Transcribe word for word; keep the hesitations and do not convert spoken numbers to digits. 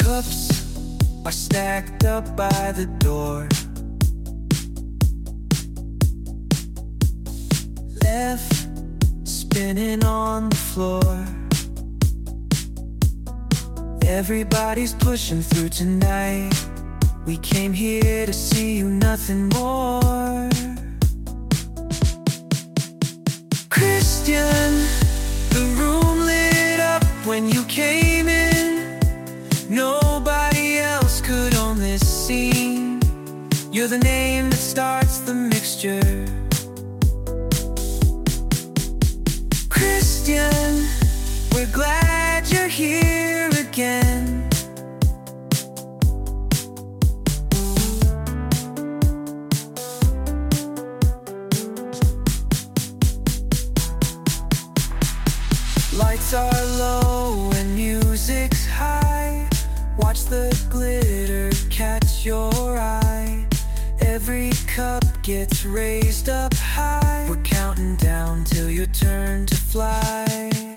Cups are stacked up by the door, left spinning on the floor. Everybody's pushing through tonight. We came here to see you, nothing more. Christian, the room lit up when you came in. Nobody else could own this scene. You're the name that starts the mixture. Christian, we're glad you're here again. Lights are low and music's high. Watch the glitter catch your eye. Every cup gets raised up high. We're counting down till your turn to fly.